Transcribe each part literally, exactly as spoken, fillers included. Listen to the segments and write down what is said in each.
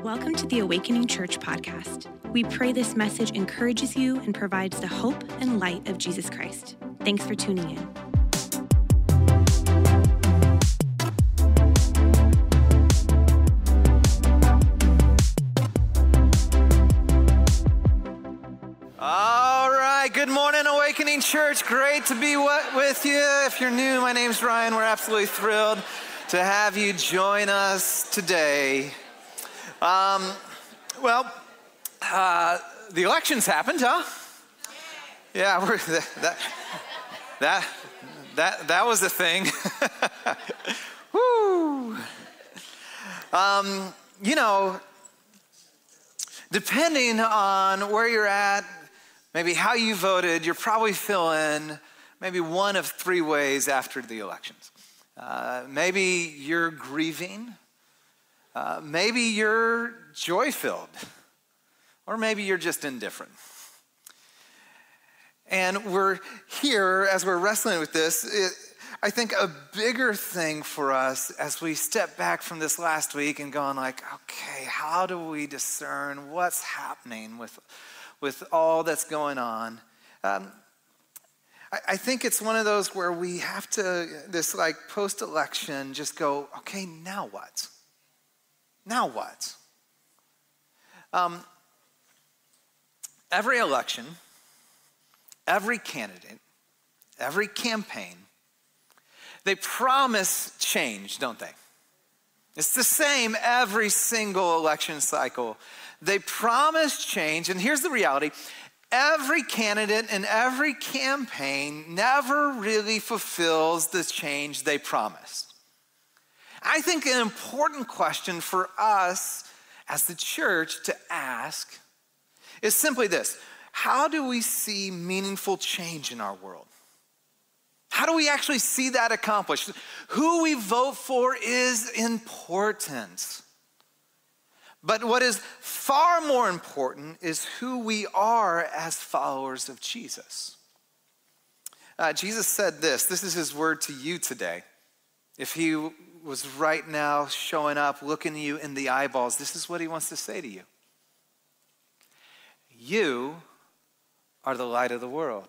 Welcome to the Awakening Church podcast. We pray this message encourages you and provides the hope and light of Jesus Christ. Thanks for tuning in. All right, good morning, Awakening Church. Great to be with you. If you're new, my name's Ryan. We're absolutely thrilled to have you join us today. Um, well, uh, the elections happened, huh? Yeah, we're, that, that, that, that was a thing. Woo! Um, you know, depending on where you're at, maybe how you voted, you're probably feeling maybe one of three ways after the elections. Uh, maybe you're grieving. Uh, maybe you're joy-filled, or maybe you're just indifferent. And we're here, as we're wrestling with this, it, I think a bigger thing for us as we step back from this last week and going like, okay, how do we discern what's happening with, with all that's going on? Um, I, I think it's one of those where we have to, this like post-election, just go, okay, now what? Now what? Um, every election, every candidate, every campaign, they promise change, don't they? It's the same every single election cycle. They promise change, and here's the reality. Every candidate and every campaign never really fulfills the change they promise. I think an important question for us as the church to ask is simply this: how do we see meaningful change in our world? How do we actually see that accomplished? Who we vote for is important. But what is far more important is who we are as followers of Jesus. Uh, Jesus said this, this is his word to you today. If he was right now showing up, looking you in the eyeballs, this is what he wants to say to you. You are the light of the world.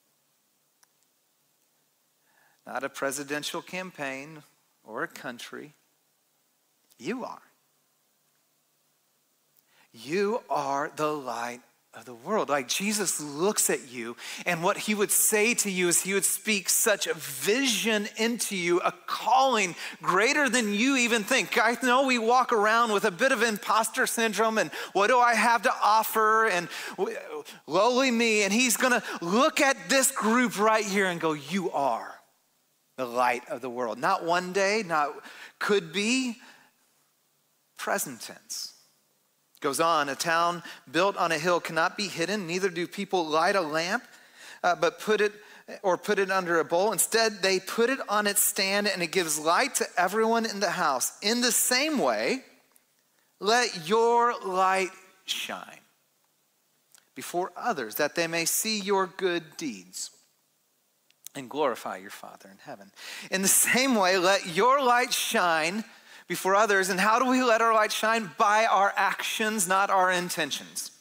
Not a presidential campaign or a country. You are. You are the light of the world. Like Jesus looks at you, and what he would say to you is he would speak such a vision into you, a calling greater than you even think. I know we walk around with a bit of imposter syndrome and what do I have to offer and lowly me, and he's gonna look at this group right here and go, you are the light of the world. Not one day, not could be, present tense. Goes on, a town built on a hill cannot be hidden, neither do people light a lamp, uh, but put it or put it under a bowl. Instead, they put it on its stand and it gives light to everyone in the house. In the same way, let your light shine before others, that they may see your good deeds and glorify your Father in heaven. In the same way, let your light shine before others. And how do we let our light shine? By our actions, not our intentions.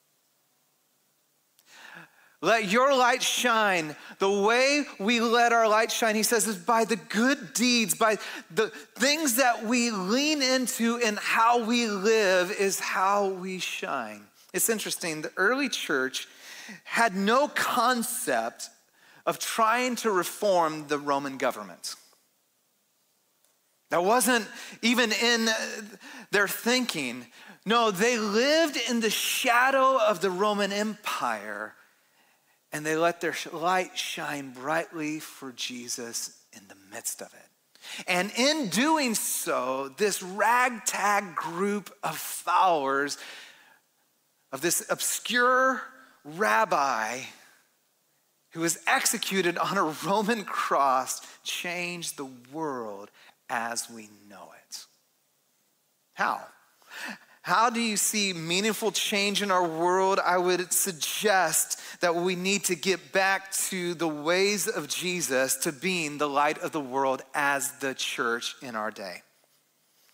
Let your light shine. The way we let our light shine, he says, is by the good deeds, by the things that we lean into, and how we live is how we shine. It's interesting, the early church had no concept of trying to reform the Roman government. That wasn't even in their thinking. No, they lived in the shadow of the Roman Empire, and they let their light shine brightly for Jesus in the midst of it. And in doing so, this ragtag group of followers of this obscure rabbi who was executed on a Roman cross changed the world as we know it. How? How do you see meaningful change in our world? I would suggest that we need to get back to the ways of Jesus, to being the light of the world as the church in our day.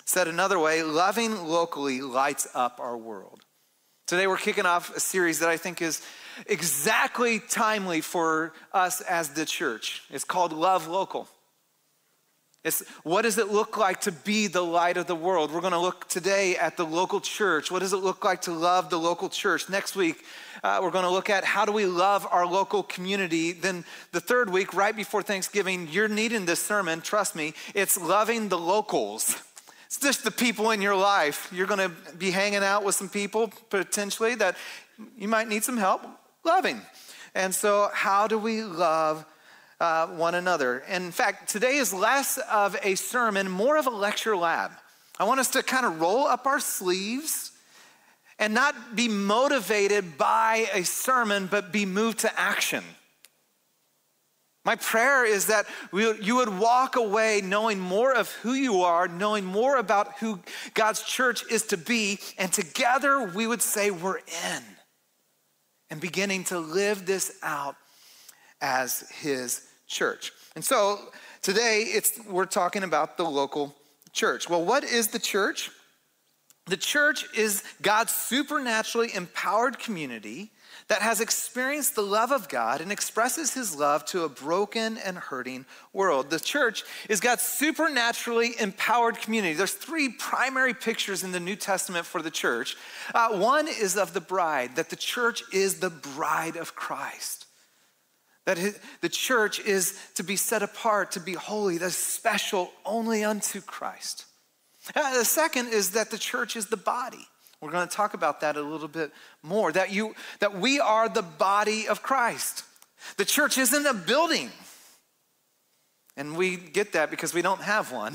Said another way, loving locally lights up our world. Today we're kicking off a series that I think is exactly timely for us as the church. It's called Love Local. It's what does it look like to be the light of the world? We're going to look today at the local church. What does it look like to love the local church? Next week, uh, we're going to look at how do we love our local community. Then the third week, right before Thanksgiving, you're needing this sermon, trust me, it's loving the locals. It's just the people in your life. You're going to be hanging out with some people potentially that you might need some help loving. And so how do we love Uh, one another? And in fact, today is less of a sermon, more of a lecture lab. I want us to kind of roll up our sleeves and not be motivated by a sermon, but be moved to action. My prayer is that we, you would walk away knowing more of who you are, knowing more about who God's church is to be, and together we would say we're in and beginning to live this out as his church. And so today it's we're talking about the local church. Well, what is the church? The church is God's supernaturally empowered community that has experienced the love of God and expresses his love to a broken and hurting world. The church is God's supernaturally empowered community. There's three primary pictures in the New Testament for the church. Uh, one is of the bride, that the church is the bride of Christ. That the church is to be set apart, to be holy, that's special only unto Christ. Uh, the second is that the church is the body. We're going to talk about that a little bit more. That you, that we are the body of Christ. The church isn't a building. And we get that because we don't have one.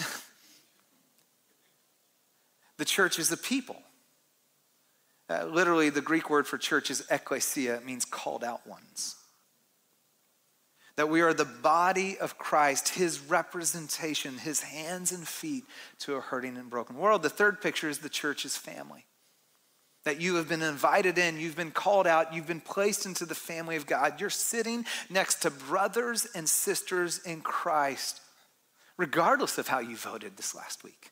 The church is a people. Uh, literally, the Greek word for church is ekklesia. It means called out ones. That we are the body of Christ, his representation, his hands and feet to a hurting and broken world. The third picture is the church's family. That you have been invited in, you've been called out, you've been placed into the family of God. You're sitting next to brothers and sisters in Christ, regardless of how you voted this last week.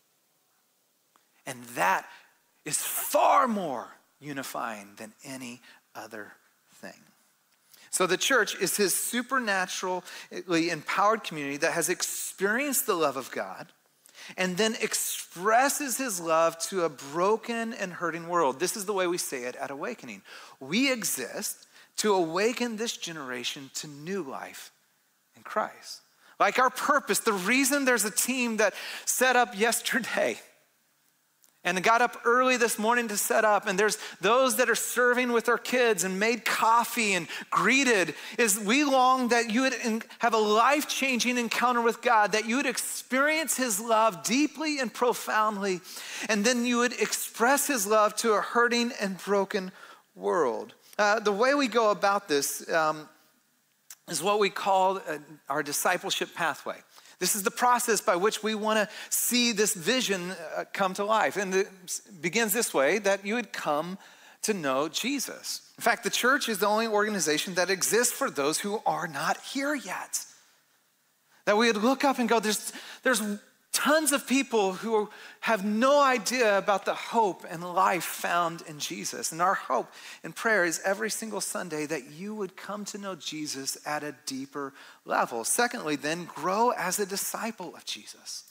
And that is far more unifying than any other thing. So the church is his supernaturally empowered community that has experienced the love of God and then expresses his love to a broken and hurting world. This is the way we say it at Awakening. We exist to awaken this generation to new life in Christ. Like our purpose, the reason there's a team that set up yesterday and got up early this morning to set up, and there's those that are serving with our kids and made coffee and greeted, is we long that you would have a life-changing encounter with God, that you would experience his love deeply and profoundly, and then you would express his love to a hurting and broken world. Uh, the way we go about this um, is what we call uh, our discipleship pathway. This is the process by which we want to see this vision uh, come to life. And it begins this way, that you would come to know Jesus. In fact, the church is the only organization that exists for those who are not here yet. That we would look up and go, there's, there's tons of people who have no idea about the hope and life found in Jesus. And our hope and prayer is every single Sunday that you would come to know Jesus at a deeper level. Secondly, then, grow as a disciple of Jesus.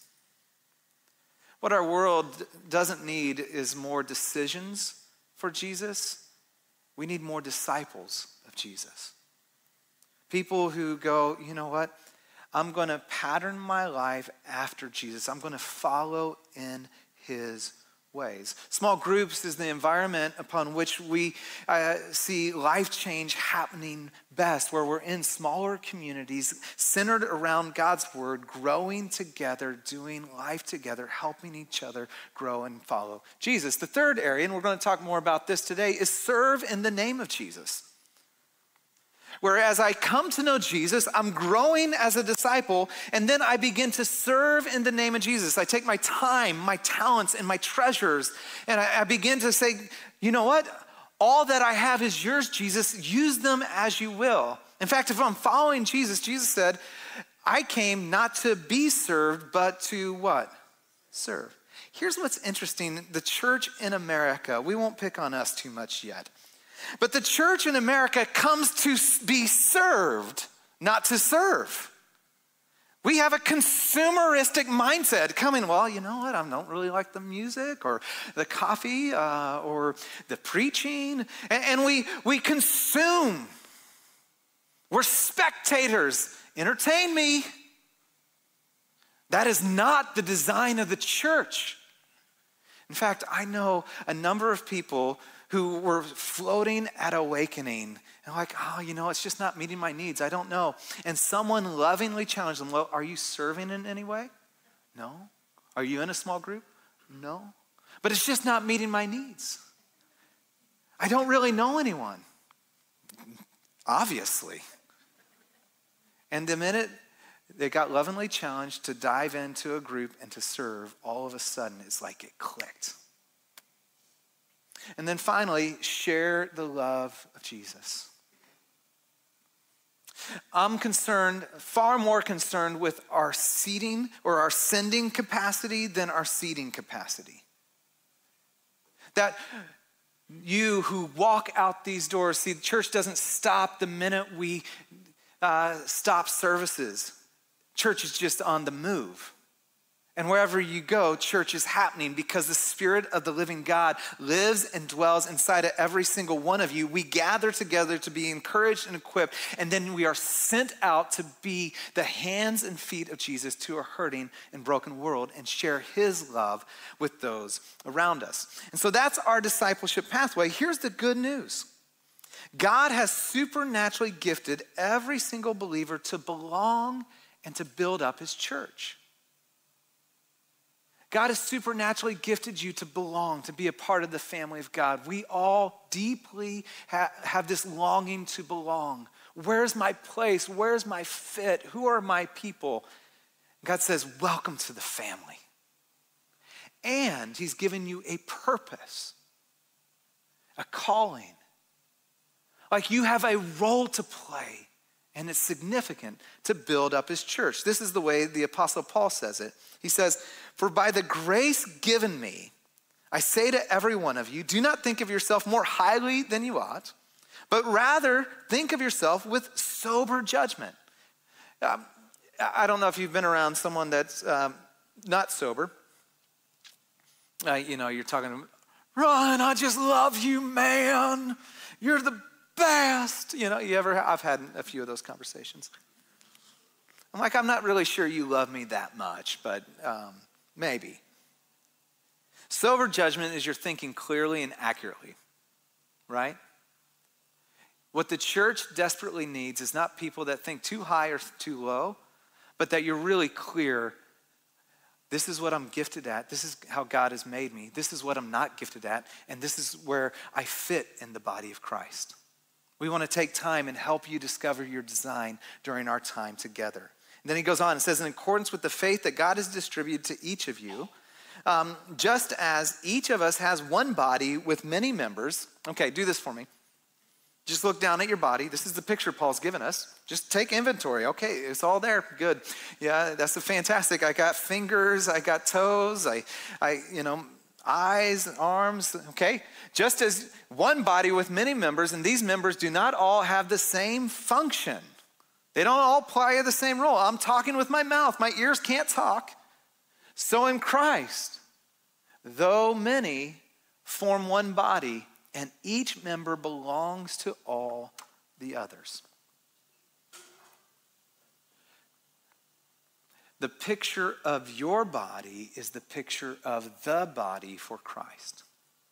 What our world doesn't need is more decisions for Jesus. We need more disciples of Jesus. People who go, you know what? I'm going to pattern my life after Jesus. I'm going to follow in his ways. Small groups is the environment upon which we uh, see life change happening best, where we're in smaller communities centered around God's word, growing together, doing life together, helping each other grow and follow Jesus. The third area, and we're going to talk more about this today, is serve in the name of Jesus. Whereas I come to know Jesus, I'm growing as a disciple, and then I begin to serve in the name of Jesus. I take my time, my talents, and my treasures, and I, I begin to say, you know what? All that I have is yours, Jesus. Use them as you will. In fact, if I'm following Jesus, Jesus said, I came not to be served, but to what? Serve. here's what's interesting. The church in America, we won't pick on us too much yet, but the church in America comes to be served, not to serve. We have a consumeristic mindset coming, well, you know what, I don't really like the music or the coffee uh, or the preaching. And, and we, we consume. We're spectators. Entertain me. That is not the design of the church. In fact, I know a number of people who were floating at Awakening and like, oh, you know, it's just not meeting my needs. I don't know. And someone lovingly challenged them, well, are you serving in any way? No. Are you in a small group? No. But it's just not meeting my needs. I don't really know anyone. Obviously. And the minute they got lovingly challenged to dive into a group and to serve, all of a sudden it's like it clicked. And then finally, share the love of Jesus. I'm concerned, far more concerned with our seating or our sending capacity than our seating capacity. That you who walk out these doors, see, the church doesn't stop the minute we uh, stop services. Church is just on the move. And wherever you go, church is happening because the Spirit of the living God lives and dwells inside of every single one of you. We gather together to be encouraged and equipped, and then we are sent out to be the hands and feet of Jesus to a hurting and broken world and share his love with those around us. And so that's our discipleship pathway. Here's the good news. God has supernaturally gifted every single believer to belong and to build up his church. God has supernaturally gifted you to belong, to be a part of the family of God. We all deeply ha- have this longing to belong. Where's my place? Where's my fit? Who are my people? God says, welcome to the family. And he's given you a purpose, a calling. Like you have a role to play, and it's significant to build up his church. This is the way the Apostle Paul says it. He says, for by the grace given me, I say to every one of you, do not think of yourself more highly than you ought, but rather think of yourself with sober judgment. Um, I don't know if you've been around someone that's um, not sober. Uh, you know, you're talking to them, Ron, I just love you, man. You're the best. You know, you ever, I've had a few of those conversations. I'm like, I'm not really sure you love me that much, but um, maybe. Sober judgment is you're thinking clearly and accurately, right? What the church desperately needs is not people that think too high or too low, but that you're really clear, this is what I'm gifted at, this is how God has made me, this is what I'm not gifted at, and this is where I fit in the body of Christ. We want to take time and help you discover your design during our time together. And then he goes on and says, in accordance with the faith that God has distributed to each of you, um, just as each of us has one body with many members. Okay, do this for me. Just look down at your body. This is the picture Paul's given us. Just take inventory. Okay, it's all there. Good. Yeah, that's a fantastic. I got fingers, I got toes, I, I, you know, eyes, arms. Okay, just as one body with many members, and these members do not all have the same function. They don't all play the same role. I'm talking with my mouth. My ears can't talk. So in Christ, though many form one body, and each member belongs to all the others. The picture of your body is the picture of the body for Christ.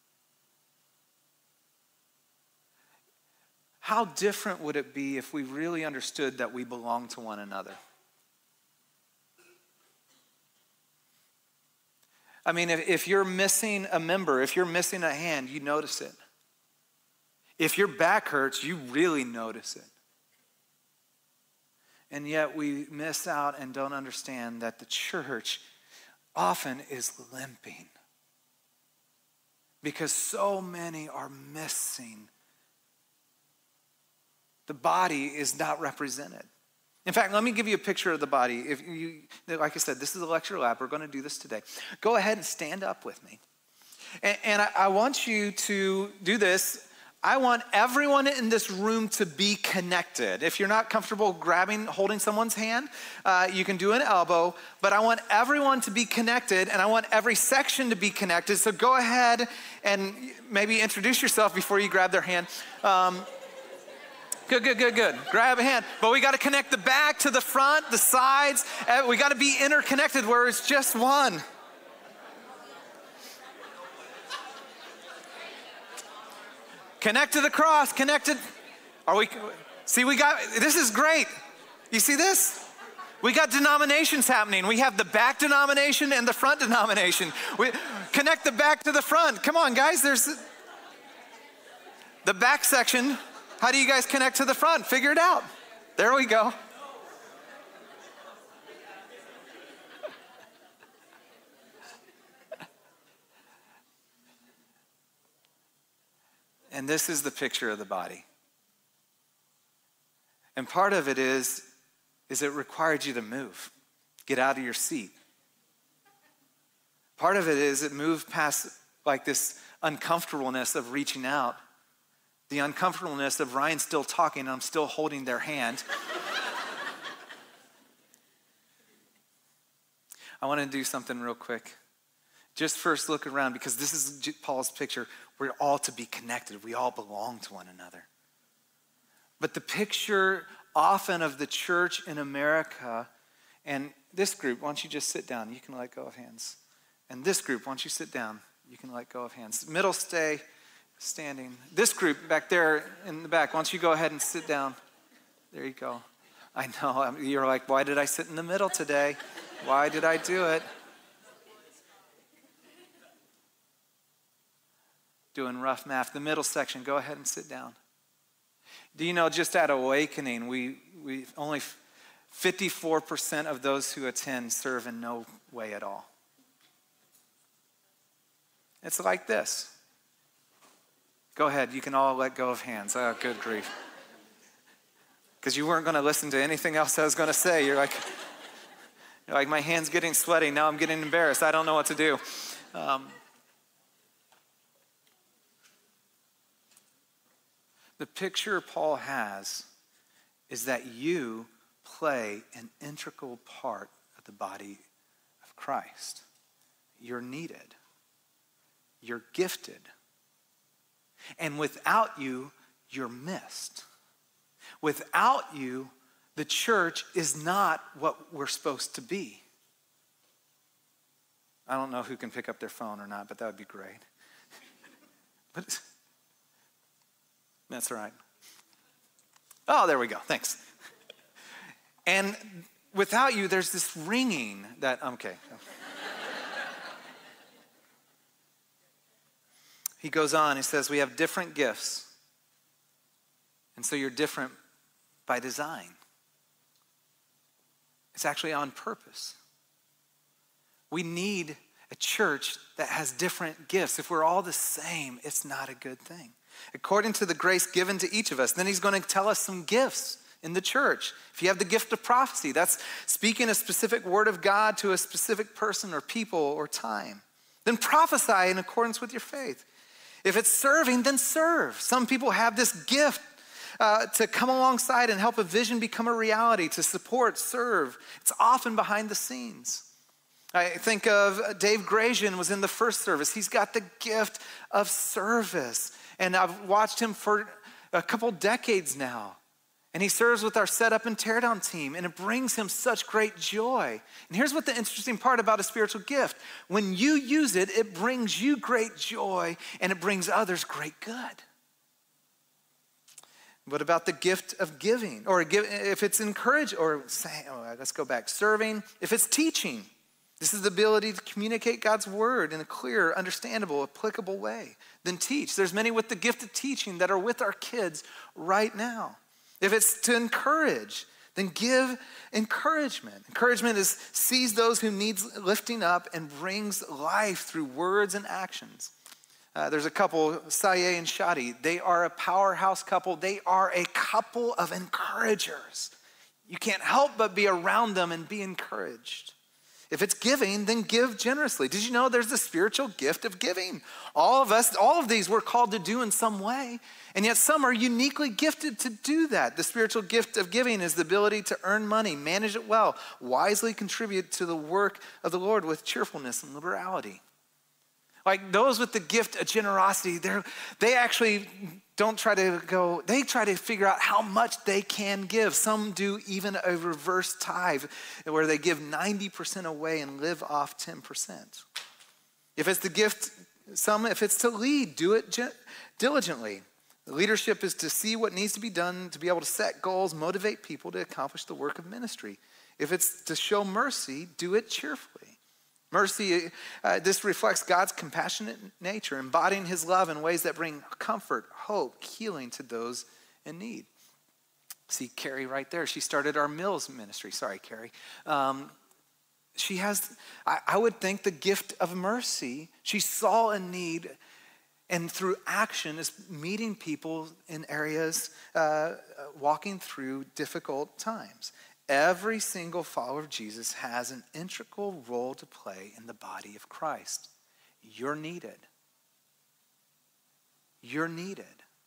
How different would it be if we really understood that we belong to one another? I mean, if, if you're missing a member, if you're missing a hand, you notice it. If your back hurts, you really notice it. And yet we miss out and don't understand that the church often is limping because so many are missing. The body is not represented. In fact, let me give you a picture of the body. If you, like I said, this is a lecture lab. We're going to do this today. Go ahead and stand up with me. And, and I, I want you to do this. I want everyone in this room to be connected. If you're not comfortable grabbing, holding someone's hand, uh, you can do an elbow, but I want everyone to be connected, and I want every section to be connected. So go ahead and maybe introduce yourself before you grab their hand. Um, good, good, good, good. Grab a hand. But we got to connect the back to the front, the sides. Uh, we got to be interconnected where it's just one. Connect to the cross, connected. Are we, see, we got, this is great. You see this? We got denominations happening. We have the back denomination and the front denomination. We connect the back to the front. Come on, guys, there's the back section. How do you guys connect to the front? Figure it out. There we go. And this is the picture of the body. And part of it is, is it required you to move, get out of your seat. Part of it is it moved past like this uncomfortableness of reaching out, the uncomfortableness of Ryan still talking and I'm still holding their hand. I want to do something real quick. Just first look around, because this is Paul's picture. We're all to be connected. We all belong to one another. But the picture often of the church in America, and this group, why don't you just sit down? You can let go of hands. And this group, why don't you sit down? You can let go of hands. Middle, stay standing. This group back there in the back, why don't you go ahead and sit down? There you go. I know, you're like, why did I sit in the middle today? Why did I do it? Doing rough math. The middle section, go ahead and sit down. Do you know, just at Awakening, we, we only fifty-four percent of those who attend serve in no way at all. It's like this. Go ahead, you can all let go of hands. Oh, good grief. Because you weren't going to listen to anything else I was going to say. You're like, you're like, my hand's getting sweaty. Now I'm getting embarrassed. I don't know what to do. Um, The picture Paul has is that you play an integral part of the body of Christ. You're needed. You're gifted. And without you, you're missed. Without you, the church is not what we're supposed to be. I don't know who can pick up their phone or not, but that would be great. But that's right. Oh, there we go. Thanks. And without you, there's this ringing that, okay. He goes on, he says, we have different gifts. And so you're different by design. It's actually on purpose. We need a church that has different gifts. If we're all the same, it's not a good thing. According to the grace given to each of us. Then he's going to tell us some gifts in the church. If you have the gift of prophecy, that's speaking a specific word of God to a specific person or people or time. Then prophesy in accordance with your faith. If it's serving, then serve. Some people have this gift uh, to come alongside and help a vision become a reality, to support, serve. It's often behind the scenes. I think of Dave Grazian was in the first service. He's got the gift of service. And I've watched him for a couple decades now. And he serves with our setup and teardown team. And it brings him such great joy. And here's what the interesting part about a spiritual gift. When you use it, it brings you great joy and it brings others great good. What about the gift of giving? Or if it's encourage, or say, oh, let's go back, serving. If it's teaching. This is the ability to communicate God's word in a clear, understandable, applicable way. Then teach. There's many with the gift of teaching that are with our kids right now. If it's to encourage, then give encouragement. Encouragement is sees those who need lifting up and brings life through words and actions. Uh, there's a couple, Saye and Shadi. They are a powerhouse couple. They are a couple of encouragers. You can't help but be around them and be encouraged. If it's giving, then give generously. Did you know there's the spiritual gift of giving? All of us, all of these we're called to do in some way, and yet some are uniquely gifted to do that. The spiritual gift of giving is the ability to earn money, manage it well, wisely contribute to the work of the Lord with cheerfulness and liberality. Like those with the gift of generosity, they're, they actually don't try to go, they try to figure out how much they can give. Some do even a reverse tithe where they give ninety percent away and live off ten percent. If it's the gift, some, if it's to lead, do it diligently. Leadership is to see what needs to be done, to be able to set goals, motivate people to accomplish the work of ministry. If it's to show mercy, do it cheerfully. Mercy, uh, this reflects God's compassionate nature, embodying his love in ways that bring comfort, hope, healing to those in need. See Carrie right there. She started our Mills ministry. Sorry, Carrie. Um, she has, I, I would think, the gift of mercy. She saw a need, and through action is meeting people in areas, uh, walking through difficult times. Every single follower of Jesus has an integral role to play in the body of Christ. You're needed. You're needed.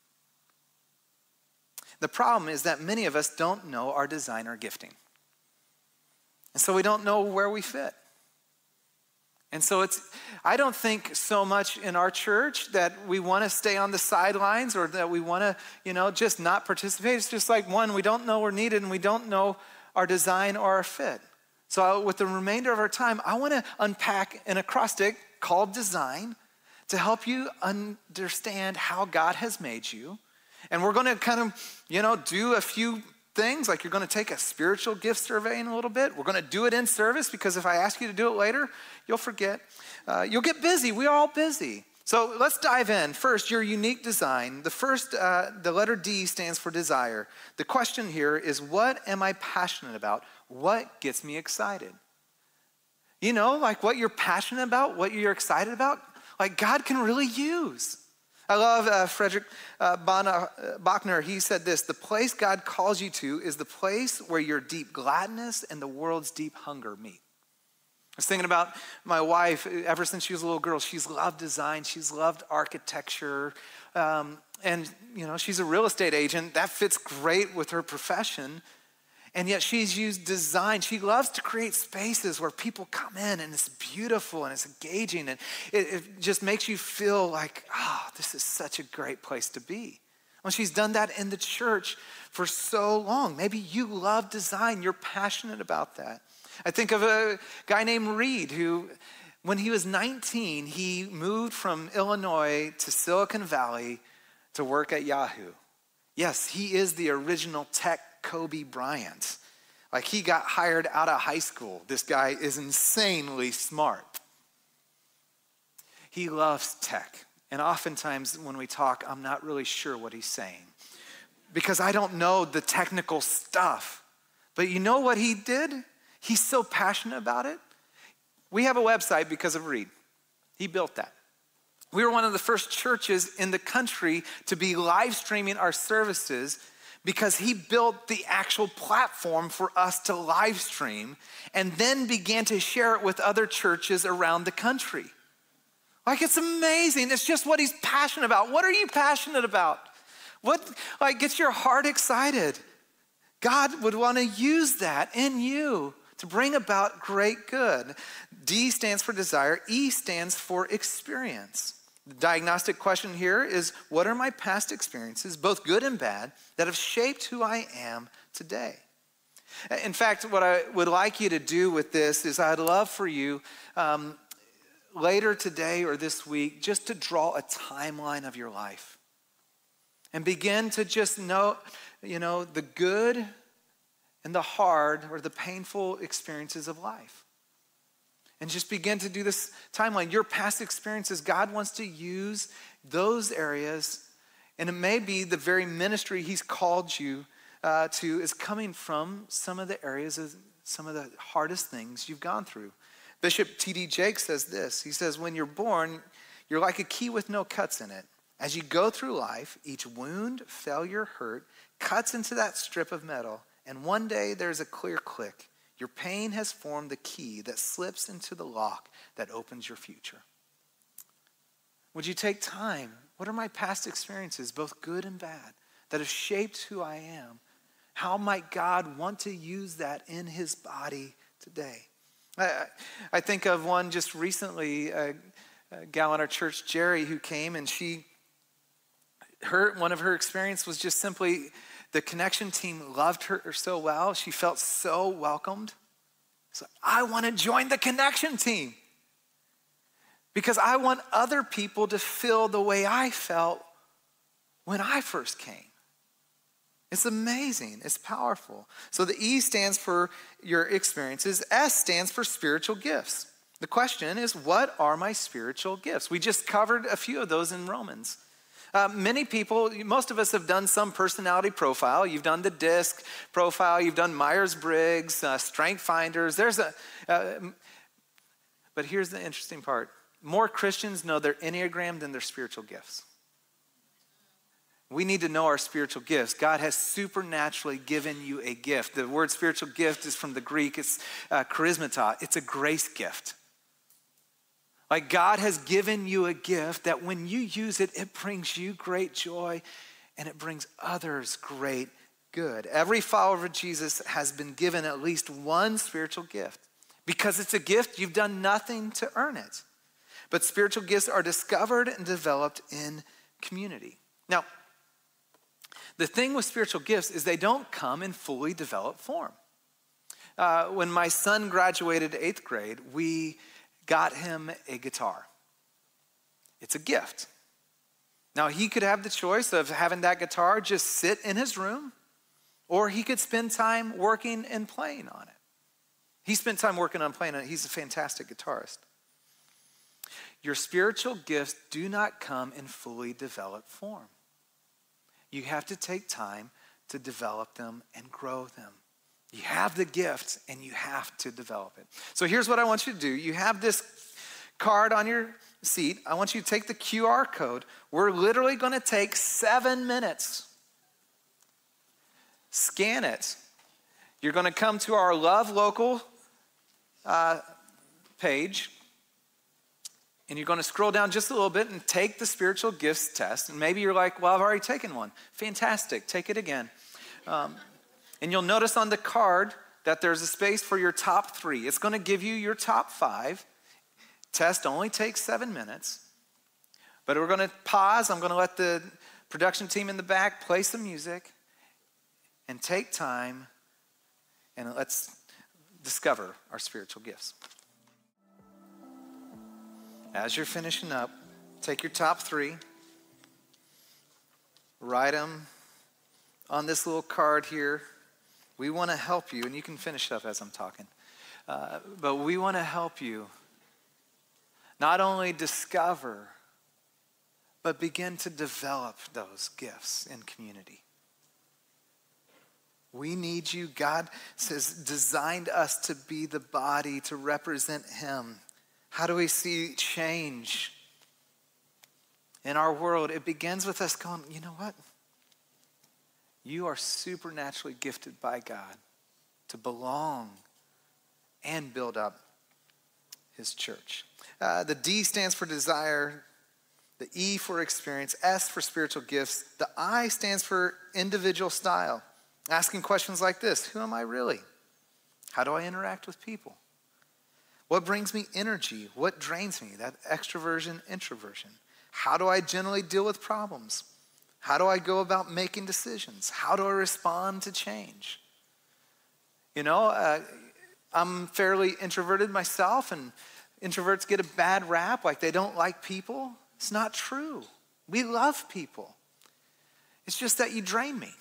The problem is that many of us don't know our design or gifting. And so we don't know where we fit. And so it's, I don't think so much in our church that we want to stay on the sidelines or that we want to, you know, just not participate. It's just like, one, we don't know we're needed and we don't know our design or our fit. So with the remainder of our time, I want to unpack an acrostic called design to help you understand how God has made you. And we're going to kind of, you know, do a few things, like you're going to take a spiritual gift survey in a little bit. We're going to do it in service, because if I ask you to do it later, you'll forget. Uh, you'll get busy. We're all busy. So let's dive in. First, your unique design. The first, uh, the letter D stands for desire. The question here is, what am I passionate about? What gets me excited? You know, like what you're passionate about, what you're excited about, like God can really use. I love uh, Frederick uh, Buechner. He said this: the place God calls you to is the place where your deep gladness and the world's deep hunger meet. I was thinking about my wife. Ever since she was a little girl, she's loved design. She's loved architecture. Um, and, you know, she's a real estate agent. That fits great with her profession. And yet she's used design. She loves to create spaces where people come in and it's beautiful and it's engaging. And it, it just makes you feel like, oh, this is such a great place to be. Well, she's done that in the church for so long. Maybe you love design. You're passionate about that. I think of a guy named Reed who, when he was nineteen, he moved from Illinois to Silicon Valley to work at Yahoo. Yes, he is the original tech Kobe Bryant. Like, he got hired out of high school. This guy is insanely smart. He loves tech. And oftentimes when we talk, I'm not really sure what he's saying because I don't know the technical stuff. But you know what he did? He's so passionate about it. We have a website because of Reed. He built that. We were one of the first churches in the country to be live streaming our services because he built the actual platform for us to live stream and then began to share it with other churches around the country. Like, it's amazing. It's just what he's passionate about. What are you passionate about? What, like, gets your heart excited? God would want to use that in you to bring about great good. D stands for desire. E stands for experience. The diagnostic question here is, what are my past experiences, both good and bad, that have shaped who I am today? In fact, what I would like you to do with this is I'd love for you um, later today or this week just to draw a timeline of your life and begin to just know, you know, the good and the hard or the painful experiences of life. And just begin to do this timeline. Your past experiences, God wants to use those areas, and it may be the very ministry he's called you uh, to is coming from some of the areas of some of the hardest things you've gone through. Bishop T D Jakes says this. He says, when you're born, you're like a key with no cuts in it. As you go through life, each wound, failure, hurt cuts into that strip of metal And one day there's a clear click. Your pain has formed the key that slips into the lock that opens your future. Would you take time? What are my past experiences, both good and bad, that have shaped who I am? How might God want to use that in his body today? I, I think of one just recently, a, a gal in our church, Jerry, who came, and she, her, one of her experiences was just simply the connection team loved her so well. She felt so welcomed. So I want to join the connection team because I want other people to feel the way I felt when I first came. It's amazing. It's powerful. So the E stands for your experiences. S stands for spiritual gifts. The question is, what are my spiritual gifts? We just covered a few of those in Romans. Uh, many people, most of us have done some personality profile. You've done the DISC profile. You've done Myers-Briggs, uh, Strength Finders. There's a, uh, but here's the interesting part. More Christians know their Enneagram than their spiritual gifts. We need to know our spiritual gifts. God has supernaturally given you a gift. The word spiritual gift is from the Greek. It's uh, charismata. It's a grace gift. Like God has given you a gift that when you use it, it brings you great joy and it brings others great good. Every follower of Jesus has been given at least one spiritual gift. Because it's a gift, you've done nothing to earn it. But spiritual gifts are discovered and developed in community. Now, the thing with spiritual gifts is they don't come in fully developed form. Uh, when my son graduated eighth grade, we got him a guitar. It's a gift. Now, he could have the choice of having that guitar just sit in his room, or he could spend time working and playing on it. He spent time working on playing on it. He's a fantastic guitarist. Your spiritual gifts do not come in fully developed form. You have to take time to develop them and grow them. You have the gift and you have to develop it. So here's what I want you to do. You have this card on your seat. I want you to take the Q R code. We're literally going to take seven minutes. Scan it. You're going to come to our Love Local uh, page. And you're going to scroll down just a little bit and take the spiritual gifts test. And maybe you're like, well, I've already taken one. Fantastic. Take it again. Um, and you'll notice on the card that there's a space for your top three. It's going to give you your top five. Test only takes seven minutes. But we're going to pause. I'm going to let the production team in the back play some music and take time and let's discover our spiritual gifts. As you're finishing up, take your top three, write them on this little card here. We want to help you, and you can finish up as I'm talking, uh, but we want to help you not only discover, but begin to develop those gifts in community. We need you. God says, designed us to be the body, to represent him. How do we see change in our world? It begins with us going, you know what? You are supernaturally gifted by God to belong and build up his church. Uh, the D stands for desire, the E for experience, S for spiritual gifts. The I stands for individual style. Asking questions like this: who am I really? How do I interact with people? What brings me energy? What drains me? That extroversion, introversion. How do I generally deal with problems? How do I go about making decisions? How do I respond to change? You know, uh, I'm fairly introverted myself, and introverts get a bad rap, like they don't like people. It's not true. We love people. It's just that you drain me.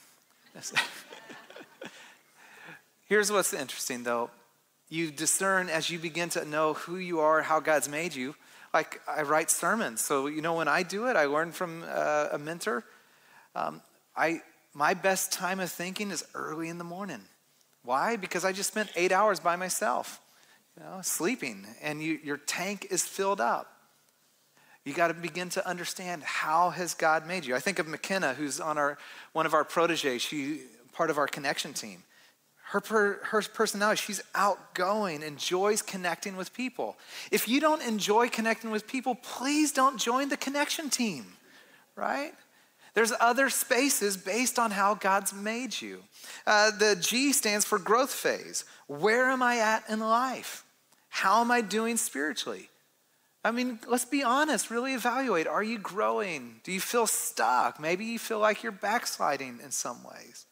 Here's what's interesting, though. You discern as you begin to know who you are, how God's made you. Like, I write sermons. So, you know, when I do it, I learn from uh, a mentor. Um, I my best time of thinking is early in the morning. Why? Because I just spent eight hours by myself, you know, sleeping. And you, your tank is filled up. You got to begin to understand, how has God made you? I think of McKenna, who's on our one of our proteges. She part of our connection team. Her, per, her personality, she's outgoing, enjoys connecting with people. If you don't enjoy connecting with people, please don't join the connection team, right? There's other spaces based on how God's made you. Uh, the G stands for growth phase. Where am I at in life? How am I doing spiritually? I mean, let's be honest, really evaluate. Are you growing? Do you feel stuck? Maybe you feel like you're backsliding in some ways.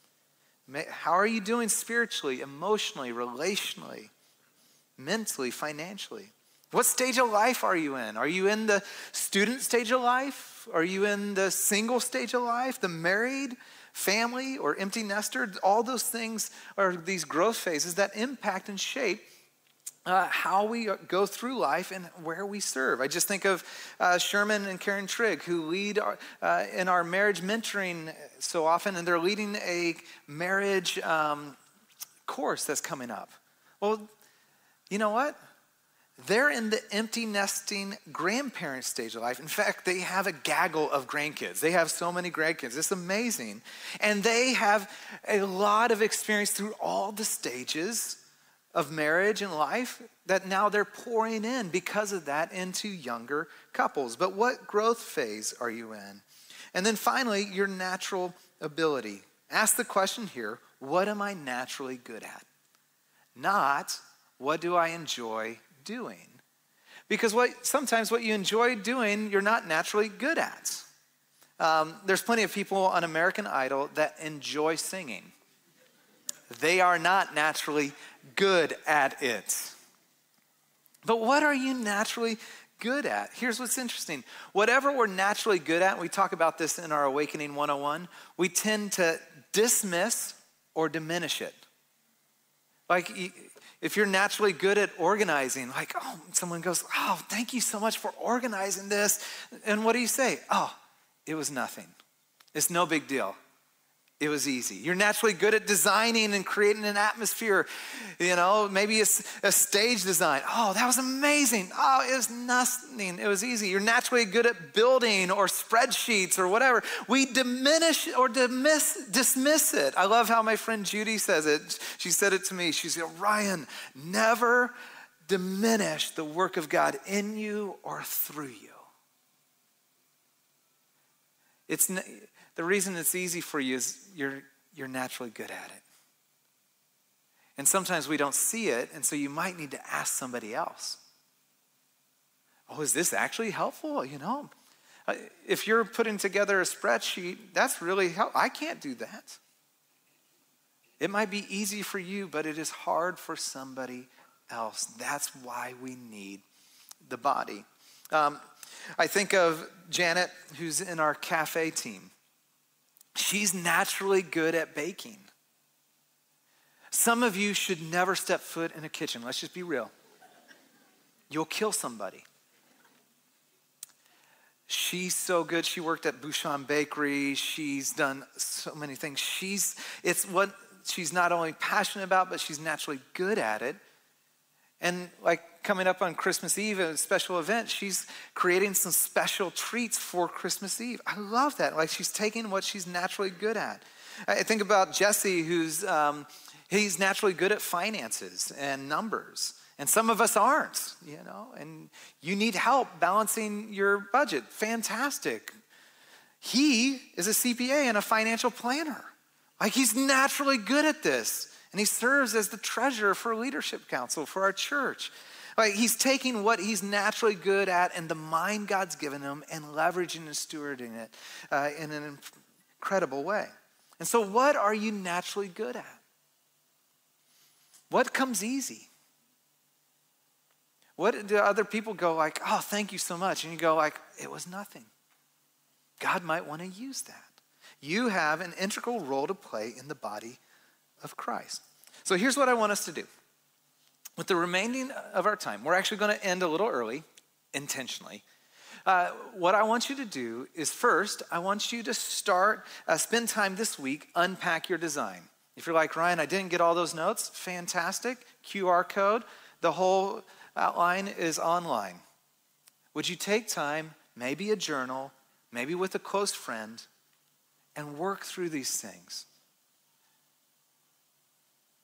How are you doing spiritually, emotionally, relationally, mentally, financially? What stage of life are you in? Are you in the student stage of life? Are you in the single stage of life, the married, family, or empty nester? All those things are these growth phases that impact and shape Uh, how we go through life and where we serve. I just think of uh, Sherman and Karen Trigg, who lead our, uh, in our marriage mentoring so often, and they're leading a marriage um, course that's coming up. Well, you know what? They're in the empty nesting grandparent stage of life. In fact, they have a gaggle of grandkids. They have so many grandkids. It's amazing. And they have a lot of experience through all the stages of marriage and life that now they're pouring in because of that into younger couples. But what growth phase are you in? And then finally, your natural ability. Ask the question here, what am I naturally good at? Not, what do I enjoy doing? Because what sometimes what you enjoy doing, you're not naturally good at. Um, there's plenty of people on American Idol that enjoy singing. They are not naturally good at it. But what are you naturally good at? Here's what's interesting. Whatever we're naturally good at, we talk about this in our Awakening one oh one, we tend to dismiss or diminish it. Like if you're naturally good at organizing, like, oh, someone goes, oh, thank you so much for organizing this. And what do you say? Oh, it was nothing. It's no big deal. It was easy. You're naturally good at designing and creating an atmosphere. You know, maybe a, a stage design. Oh, that was amazing. Oh, it was nothing. It was easy. You're naturally good at building or spreadsheets or whatever. We diminish or dismiss, dismiss it. I love how my friend Judy says it. She said it to me. She said, Ryan, never diminish the work of God in you or through you. It's The reason it's easy for you is you're, you're naturally good at it. And sometimes we don't see it, and so you might need to ask somebody else. Oh, is this actually helpful? You know, if you're putting together a spreadsheet, that's really helpful. I can't do that. It might be easy for you, but it is hard for somebody else. That's why we need the body. Um, I think of Janet, who's in our cafe team. She's naturally good at baking. Some of you should never step foot in a kitchen. Let's just be real. You'll kill somebody. She's so good. She worked at Bouchon Bakery. She's done so many things. She's, it's what she's not only passionate about, but she's naturally good at it. And like coming up on Christmas Eve, a special event, she's creating some special treats for Christmas Eve. I love that. Like she's taking what she's naturally good at. I think about Jesse, who's um, he's naturally good at finances and numbers. And some of us aren't, you know, and you need help balancing your budget. Fantastic. He is a C P A and a financial planner. Like he's naturally good at this. And he serves as the treasurer for Leadership Council for our church. Like he's taking what he's naturally good at and the mind God's given him and leveraging and stewarding it uh, in an incredible way. And so what are you naturally good at? What comes easy? What do other people go like, oh, thank you so much. And you go like, it was nothing. God might want to use that. You have an integral role to play in the body of Christ. So here's what I want us to do. With the remaining of our time, we're actually going to end a little early, intentionally. Uh, what I want you to do is first, I want you to start, uh, spend time this week, unpack your design. If you're like, Ryan, I didn't get all those notes, fantastic. Q R code, the whole outline is online. Would you take time, maybe a journal, maybe with a close friend, and work through these things?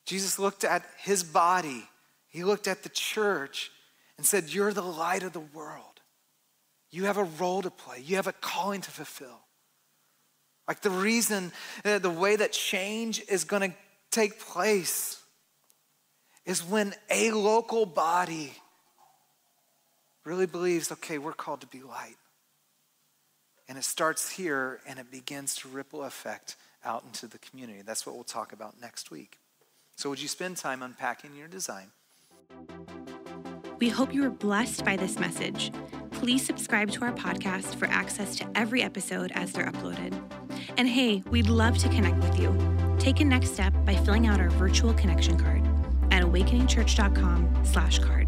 Jesus looked at his body. He looked at the church and said, you're the light of the world. You have a role to play. You have a calling to fulfill. Like the reason, uh, the way that change is going to take place is when a local body really believes, okay, we're called to be light. And it starts here and it begins to ripple effect out into the community. That's what we'll talk about next week. So would you spend time unpacking your design? We hope you were blessed by this message. Please subscribe to our podcast for access to every episode as they're uploaded. And hey, we'd love to connect with you. Take a next step by filling out our virtual connection card at awakeningchurch.com slash card.